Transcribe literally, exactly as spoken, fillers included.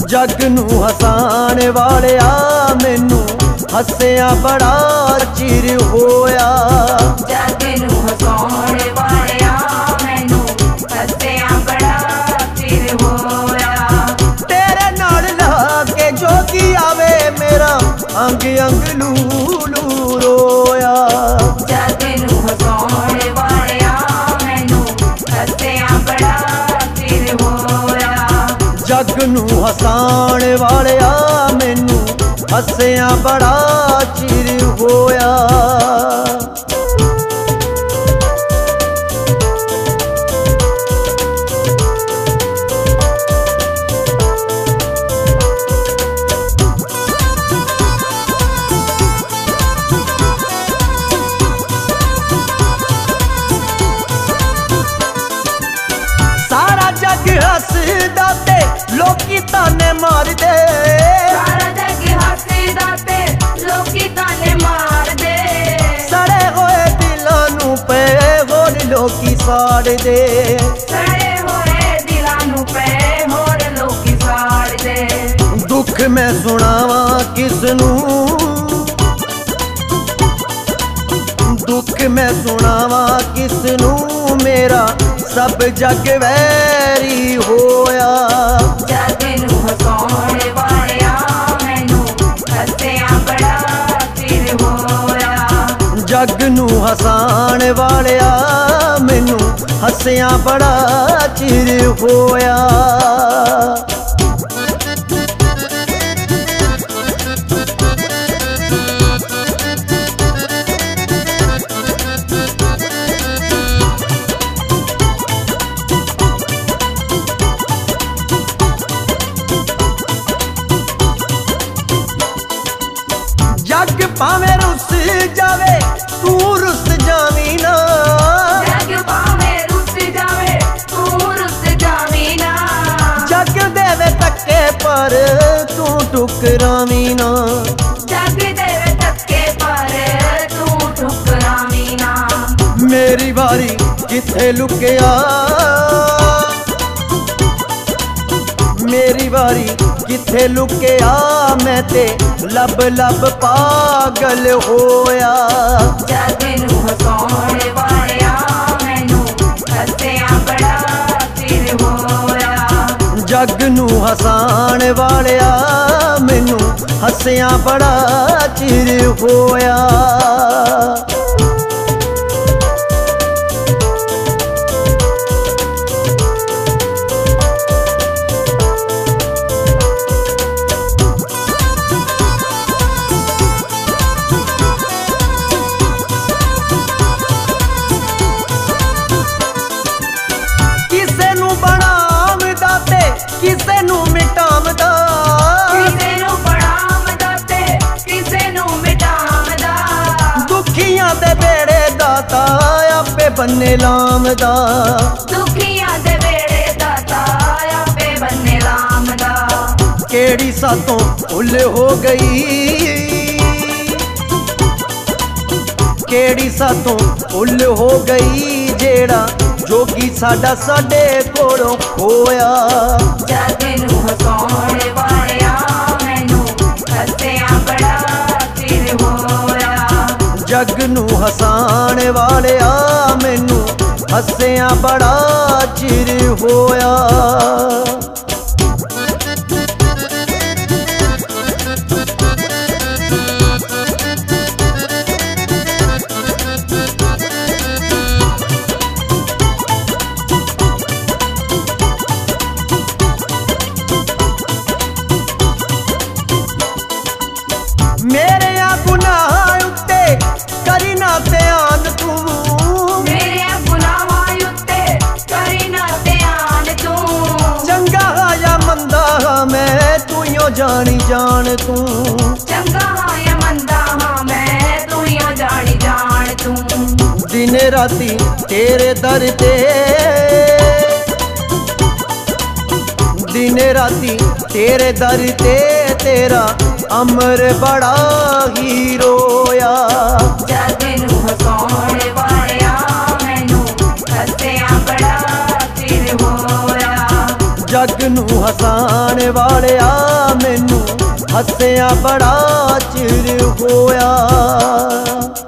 जग नू हसाण वालिया मैनू हसिया बड़ा चिर होया। जग नू हसाण वालिया मैनू हसिया बड़ा चिर होया। तेरे नाल लाके जोगी आवे मेरा अंग अंग लू लू रोया। जग नू हसाण वालिया मैनू हसिया बड़ा चिर होया। जग नू हसाण वालिया मैनू हसिया बड़ा चिर होया। सारा जग हसदा ते लोकी ताने मार दे। सारा जग हसदा ते लोकी ताने मार दे। सड़े होए दिलां नू पे होर लोकी साड़ दे। सड़े होए दिलां नू पे होर लोकी साड़ दे। दुख मैं सुनावा किसनू, दुख मैं सुनावा किसनू मेरा सब जग वैरी होया। जग नू हसाण वालिया मैनू हसिया बड़ा चिर होया। जग नू हसाण वालिया मैनू हसिया बड़ा चिर होया। जग भावे रुस जावे तू रुस जावी ना। जग भावे रुस जावे तू रुस जावी ना। जग देवे धक्के पर तू ठुकरावी ना। जग देवे धक्के पर तू ठुकरावी ना। मेरी बारी किथे लुकिया, मेरी बारी किथे लुकिया मैं ते लब लब पागल होया। जग नू हसाण वालिया मैनू हसिया बड़ा चिर होया। जग नू हसाण वालिया मैनू हसिया बड़ा चिर होया। किसे नू बनावदा ते किसे नू मिटावदा। किसे नू बढ़ावदा ते किसे नू मिटावदा। दुखियां दे बेड़े दाता आपे बन्ने लामदा। दुखियां दे बेड़े दाता आपे बन्ने लामदा। केड़ी सातों भुल हो गई, केड़ी सातों भुल हो गई जेड़ा जोगी साडा साडे कोलों खोया। जग नू हसाण वालिया मैनू हसिया बड़ा चिर होया। जग नू हसाण वालिया मैनू हसिया बड़ा चिर होया। मेरे आ गुनाह उत्ते करी ना ध्यान तू। मेरे गुनाहां उत्ते करी ना ध्यान तू। चंगा या मंदा मैं तू यो जानी जान तू। चंगा हाँ या मंदा हाँ मैं तू यो जानी जान तू। दिन राती तेरे दर ते, दिन राती तेरे दर ते तेरा अमर बड़ा ही रोया। जग नू हसाण वालिया मैनू हसिया बड़ा चिर होया। जग नू हसाने वालिया मैनू हसिया बड़ा चिर होया।